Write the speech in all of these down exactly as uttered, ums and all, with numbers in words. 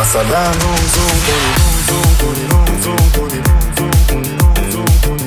مثلا روم زوم کنی روم زوم کنی روم زوم کنی.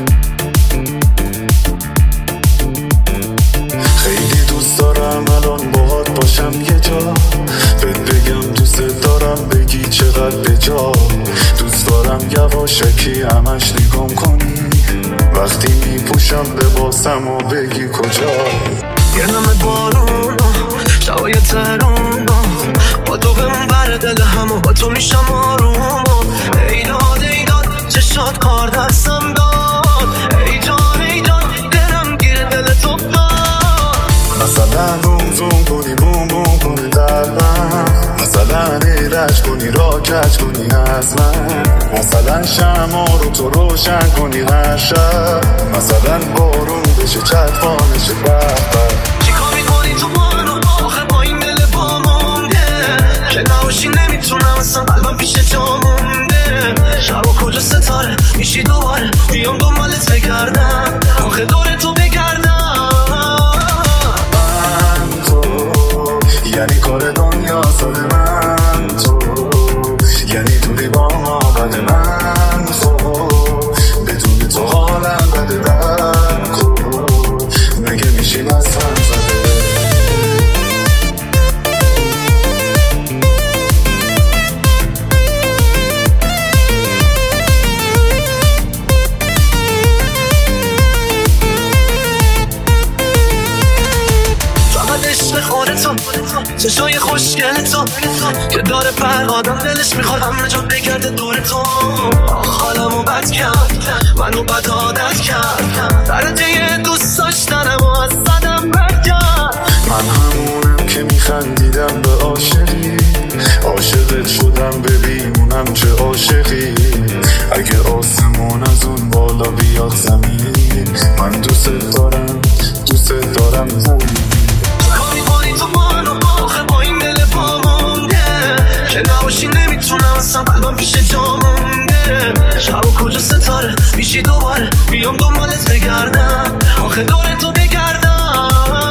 خیلی دوست دارم الان باهات باشم یه جا، بهت بگم دوست دارم بگی چقدر بجا. دوست دارم یواشکی همش نگام کنی وقتی میپوشم لباسم و بگی کجا. یه نمه بارون شبای ترون با تو بمون بره دل همو با تو میشم آروم. ایداد ایداد چشات کار دستم داد، ای جان ای جان دلم گیر دل تو داد. مثلا روم زوم کنی بوم بوم کنی قلبم، مثلا ایرج کنی را کج کنی از من، مثلا شمع رو تو روشن کنی هر شب، مثلا بارون بشه چطفانش بخبر. چیکار میکنی تو منو آخه با این دل با مونده که نباشی نمیتونم اصلا قلبم پیش جا مونده. شب و کجا ستاره میشی دوباره بیام دنبالت بگردم آخه دور تو بگردم. من تو یعنی کار دنیا ساده، من تو یعنی توری با ما بد، من تو بدون تو حالم بده. من تو مگه میشی مستم زده. عشق خودتو چشای خوشگل تو که داره پر آدم دلش میخواد همه جا بگرده دور تو. حالمو بد کرد منو بد عادت کرد درجه دوست داشتنم و از صدم بد کرد. من همونم که میخندیدم به عاشقی، عاشقت شدم ببینونم چه عاشقی. اگه آسمون از اون بالا بیاد زمین، من دوست دارم دوست دارم زمین. تو منو آخه با این دل پا مونده که نباشی نمیتونم اصلا قلبم پیش جا مونده. شب و کجا ستاره میشی دوباره بیام دنبالت بگردم آخه دور تو بگردم.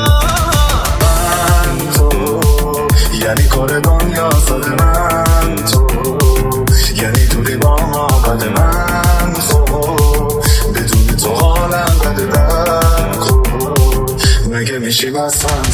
من تو یعنی کار دنیا ساده، من تو یعنی دوری با ما بده. من تو بدون تو حالم بده. من تو مگه میشی بستم